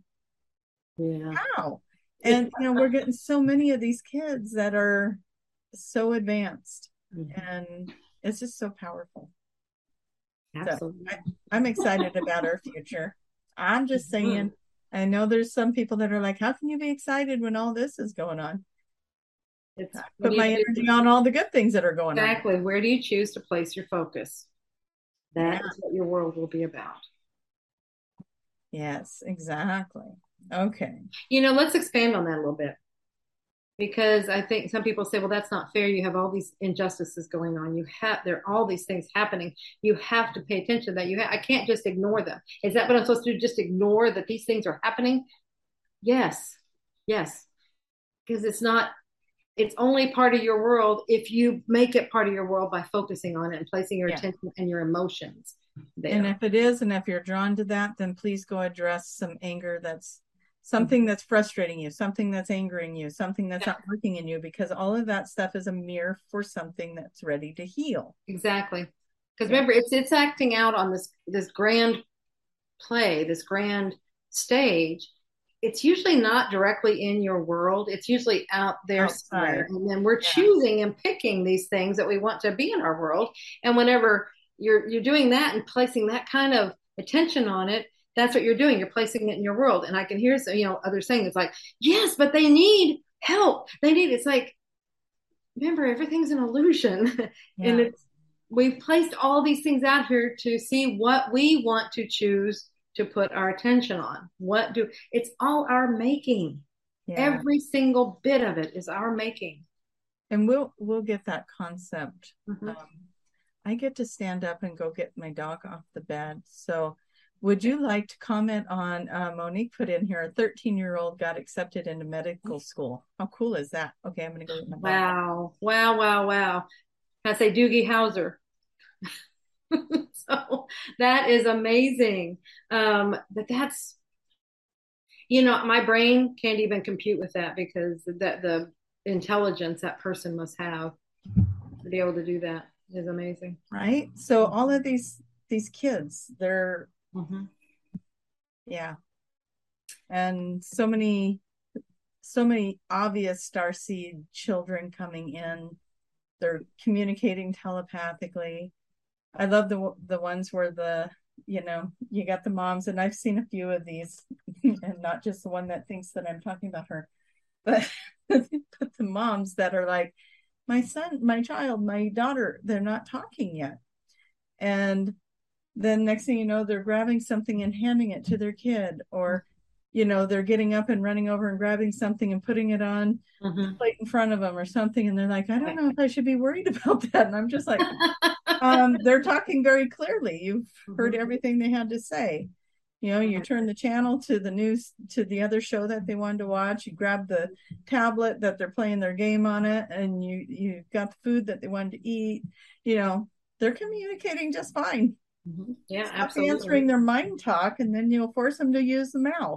yeah, how? And you know, we're getting so many of these kids that are so advanced. Mm-hmm. And it's just so powerful. Absolutely. So I, I'm excited about our future. I'm just saying, mm-hmm. I know there's some people that are like, how can you be excited when all this is going on? It's put my energy on all the good things that are going exactly. on. Exactly. Where do you choose to place your focus? That Yeah. is what your world will be about. Yes, exactly. Okay. You know, let's expand on that a little bit. because I think some people say, well, that's not fair. You have all these injustices going on. You have, there are all these things happening. You have to pay attention to that. You ha- I can't just ignore them. Is that what I'm supposed to do? Just ignore that these things are happening? Yes. Yes. Because it's not, it's only part of your world if you make it part of your world by focusing on it and placing your Yeah. attention and your emotions there. And if it is, and if you're drawn to that, then please go address some anger that's something mm-hmm. that's frustrating you, something that's angering you, something that's yeah. not working in you, because all of that stuff is a mirror for something that's ready to heal. Exactly. Because yeah. remember, it's it's acting out on this this grand play, this grand stage. It's usually not directly in your world. It's usually out there somewhere. And then we're yeah. choosing and picking these things that we want to be in our world. And whenever you're you're doing that and placing that kind of attention on it, that's what you're doing. You're placing it in your world. And I can hear, you know, others saying it's like, yes, but they need help. They need, it's like, remember, everything's an illusion. Yeah. And it's, we've placed all these things out here to see what we want to choose to put our attention on. What do, it's all our making. Yeah. Every single bit of it is our making. And we'll, we'll get that concept. Mm-hmm. Um, I get to stand up and go get my dog off the bed. So would you like to comment on, uh, Monique put in here, a thirteen year old got accepted into medical school. How cool is that? Okay. I'm going to go. With my wow. Wow. Wow. Wow. I say Doogie Howser. So that is amazing. Um, but that's, you know, my brain can't even compute with that, because that the intelligence that person must have to be able to do that is amazing. Right. So all of these, these kids, they're, mm-hmm. yeah. And so many, so many obvious starseed children coming in. They're communicating telepathically. I love the the ones where the, you know, you got the moms, and I've seen a few of these, and not just the one that thinks that I'm talking about her, but, but the moms that are like, my son, my child, my daughter, they're not talking yet. And then next thing you know, they're grabbing something and handing it to their kid, or, you know, they're getting up and running over and grabbing something and putting it on mm-hmm. the plate in front of them or something. And they're like, I don't know if I should be worried about that. And I'm just like, um, they're talking very clearly. You've mm-hmm. heard everything they had to say. You know, you turn the channel to the news, to the other show that they wanted to watch. You grab the tablet that they're playing their game on it, and you, you got the food that they wanted to eat. You know, they're communicating just fine. Mm-hmm. Yeah, Stop absolutely. answering their mind talk, and then you'll force them to use the mouth.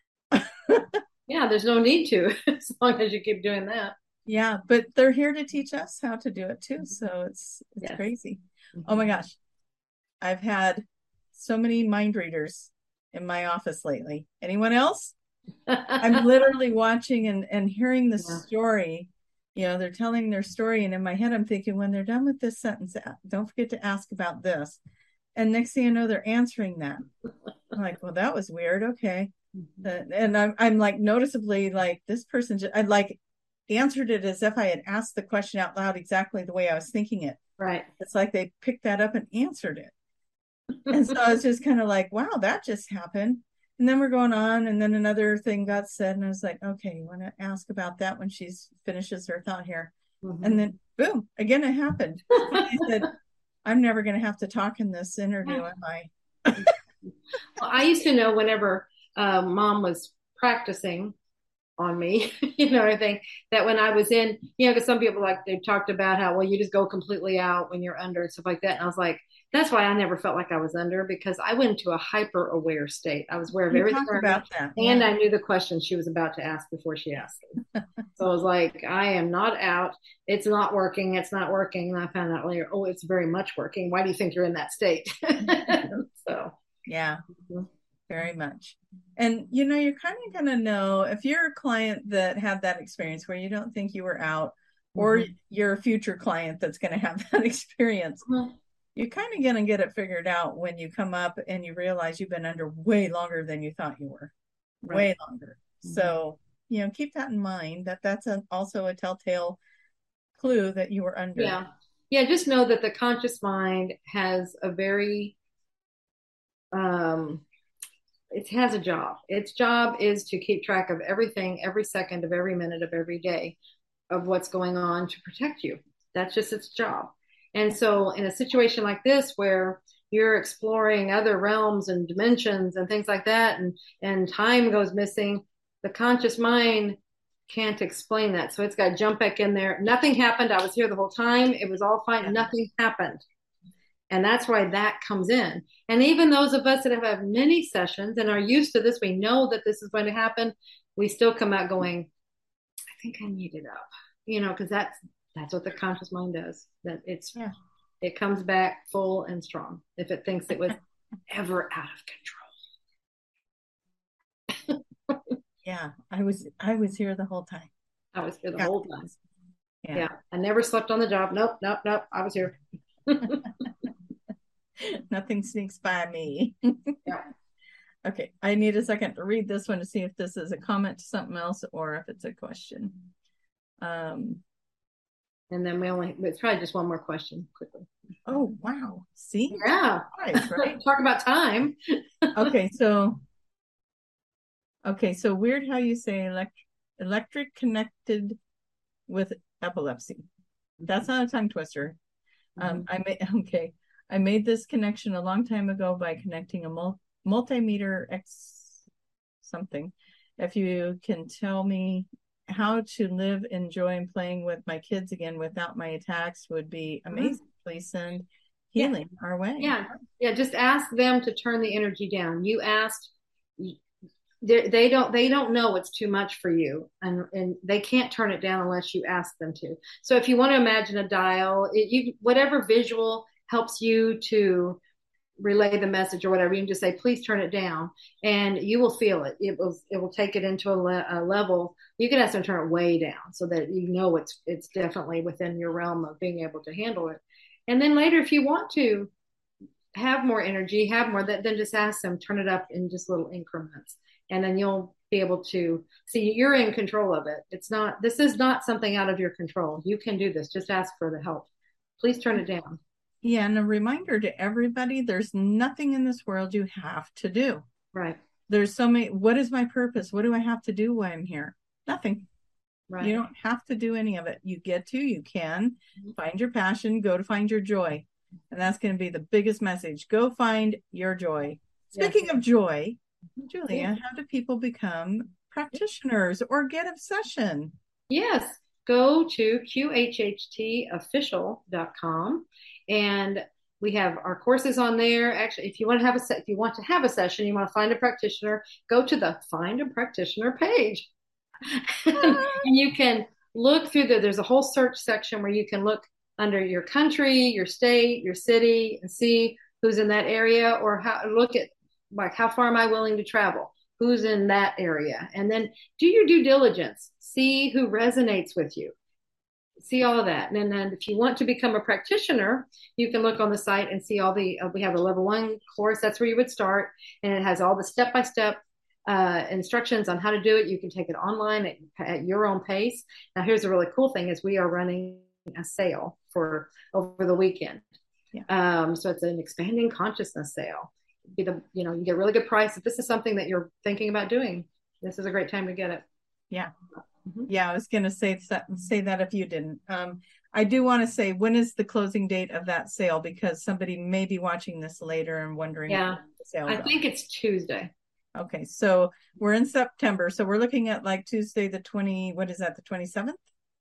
Yeah, there's no need to, as long as you keep doing that. Yeah, but they're here to teach us how to do it too. So it's it's yes. crazy. Mm-hmm. Oh my gosh. I've had so many mind readers in my office lately. Anyone else? I'm literally watching and, and hearing the yeah. story. You know, they're telling their story, and in my head I'm thinking, when they're done with this sentence, don't forget to ask about this. And next thing you know, they're answering that. I'm like, well, that was weird. Okay. Mm-hmm. And I'm, I'm like noticeably like, this person, just, I like answered it as if I had asked the question out loud exactly the way I was thinking it. Right. It's like they picked that up and answered it. And so I was just kind of like, wow, that just happened. And then we're going on, and then another thing got said, and I was like, okay, you want to ask about that when she finishes her thought here. Mm-hmm. And then boom, again, it happened. I said, I'm never going to have to talk in this interview, am I? Well, I used to know whenever uh, mom was practicing on me, you know, I think that when I was in, you know, because some people like, they've talked about how, well, you just go completely out when you're under and stuff like that. And I was like, that's why I never felt like I was under, because I went into a hyper aware state. I was aware of you everything about that, and yeah. I knew the questions she was about to ask before she asked them. So I was like, I am not out. It's not working. It's not working. And I found out later, oh, it's very much working. Why do you think you're in that state? So yeah, very much. And, you know, you're kind of going to know if you're a client that had that experience where you don't think you were out, or mm-hmm. you're a future client that's going to have that experience. Mm-hmm. You're kind of going to get it figured out when you come up and you realize you've been under way longer than you thought you were. Right. Way longer. Mm-hmm. So, you know, keep that in mind, that that's a, also a telltale clue that you were under. Yeah. Yeah. Just know that the conscious mind has a very, um, it has a job. Its job is to keep track of everything, every second of every minute of every day of what's going on to protect you. That's just its job. And so in a situation like this where you're exploring other realms and dimensions and things like that, and, and time goes missing, the conscious mind can't explain that. So it's got to jump back in there. Nothing happened. I was here the whole time. It was all fine. Nothing happened. And that's why that comes in. And even those of us that have had many sessions and are used to this, we know that this is going to happen. We still come out going, I think I need it up, you know, because that's that's what the conscious mind does. That it's yeah. It comes back full and strong if it thinks it was ever out of control. Yeah, I was I was here the whole time. I was here the yeah. whole time. Yeah. yeah, I never slept on the job. Nope, nope, nope. I was here. Nothing sneaks by me. Yeah. Okay, I need a second to read this one to see if this is a comment to something else or if it's a question. Um, and then we only, it's probably just one more question quickly. Oh, wow. See? Yeah. Right, right? Talk about time. Okay, so, okay, so weird how you say elect, electric connected with epilepsy. That's not a tongue twister. Mm-hmm. Um, I made, okay. I made this connection a long time ago by connecting a mul- multimeter X something. If you can tell me how to live, enjoy, and playing with my kids again without my attacks would be amazing. Mm-hmm. Please send healing yeah. our way. Yeah. Yeah. Just ask them to turn the energy down. You asked, they, they don't, they don't know what's too much for you, and, and they can't turn it down unless you ask them to. So if you want to imagine a dial, it, you, whatever visual helps you to relay the message or whatever, you can just say, please turn it down, and you will feel it. It will, it will take it into a, le- a level. You can ask them to turn it way down so that you know it's, it's definitely within your realm of being able to handle it. And then later, if you want to have more energy, have more, then just ask them, turn it up in just little increments. And then you'll be able to see you're in control of it. It's not, this is not something out of your control. You can do this. Just ask for the help. Please turn it down. Yeah, and a reminder to everybody, there's nothing in this world you have to do. Right. There's so many, what is my purpose? What do I have to do while I'm here? Nothing. Right. You don't have to do any of it. You get to, you can mm-hmm. find your passion, go to find your joy. And that's going to be the biggest message. Go find your joy. Speaking yes. of joy, Julia, yeah. how do people become practitioners or get obsession? Yes. Go to Q H H T official dot com. And we have our courses on there. Actually, if you want to have a se- if you want to have a session, you want to find a practitioner, go to the Find a Practitioner page. And you can look through the, there's a whole search section where you can look under your country, your state, your city, and see who's in that area, or how look at like how far am I willing to travel? Who's in that area? And then do your due diligence. See who resonates with you. See all of that. And then if you want to become a practitioner, you can look on the site and see all the, uh, we have a level one course. That's where you would start. And it has all the step-by-step uh, instructions on how to do it. You can take it online at, at your own pace. Now, here's the really cool thing is we are running a sale for over the weekend. Yeah. Um, so it's an expanding consciousness sale. Be the, you know, you get a really good price. If this is something that you're thinking about doing, this is a great time to get it. Yeah. Mm-hmm. Yeah, I was going to say say that if you didn't. Um, I do want to say, when is the closing date of that sale? Because somebody may be watching this later and wondering. Yeah, the sale I think it's Tuesday. Okay, so we're in September. So we're looking at like Tuesday the twenty, what is that, the twenty-seventh?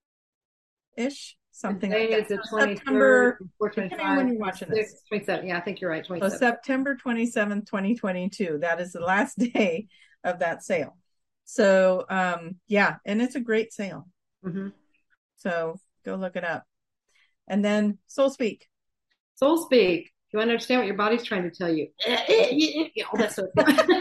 Ish? Something Today like that. Is the twenty-third, September, when you're watching this. twenty-seven, yeah, I think you're right, twenty-seven. So September twenty-seventh, twenty twenty-two. That is the last day of that sale. So, um, yeah, and it's a great sale. Mm-hmm. So go look it up. And then Soul Speak. Soul Speak. You want to understand what your body's trying to tell you. All that stuff.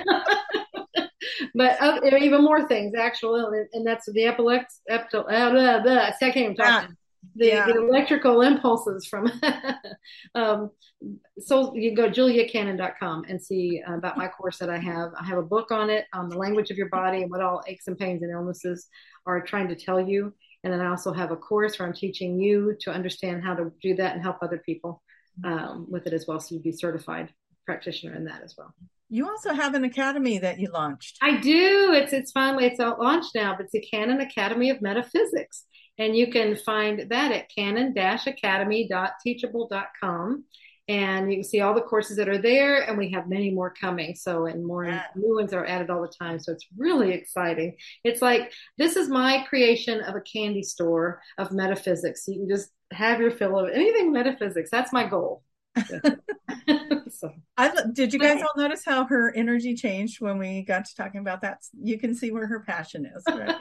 But uh, even more things, actual, and, and that's the epileptic, epto, uh, blah, blah, I can't even talk. Ah, the, yeah. the electrical impulses from, um, so you can go to julia cannon dot com and see uh, about my course that I have. I have a book on it, on the language of your body and what all aches and pains and illnesses are trying to tell you. And then I also have a course where I'm teaching you to understand how to do that and help other people um, with it as well. So you'd be certified practitioner in that as well. You also have an academy that you launched. I do. It's it's finally it's out launched now, but it's the Canon Academy of Metaphysics. And you can find that at canon academy dot teachable dot com. And you can see all the courses that are there, and we have many more coming. So, and more Yeah. new ones are added all the time. So it's really exciting. It's like this is my creation of a candy store of metaphysics. So you can just have your fill of anything metaphysics. That's my goal. So, I did you guys okay. all notice how her energy changed when we got to talking about that? You can see where her passion is, right?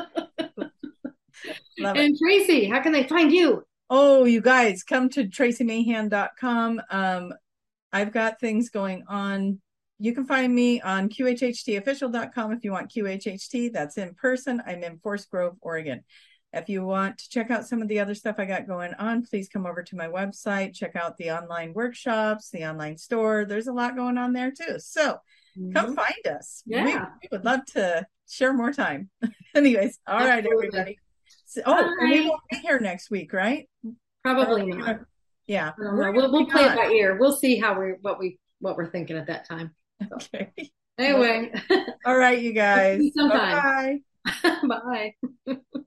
Love it. And Tracy, how can they find you? Oh, you guys, come to tracy mahan dot com. Um, I've got things going on. You can find me on q h h t official dot com if you want Q H H T. That's in person. I'm in Forest Grove, Oregon. If you want to check out some of the other stuff I got going on, please come over to my website. Check out the online workshops, the online store. There's a lot going on there too. So mm-hmm. Come find us. Yeah. We, we would love to share more time. Anyways, all Absolutely. Right, everybody. So, oh, and we won't be here next week, right? Probably not. Gonna, yeah. We'll, we'll play it by ear. We'll see how we what we what we're thinking at that time. So. Okay. Anyway. All right, you guys. Bye. Bye.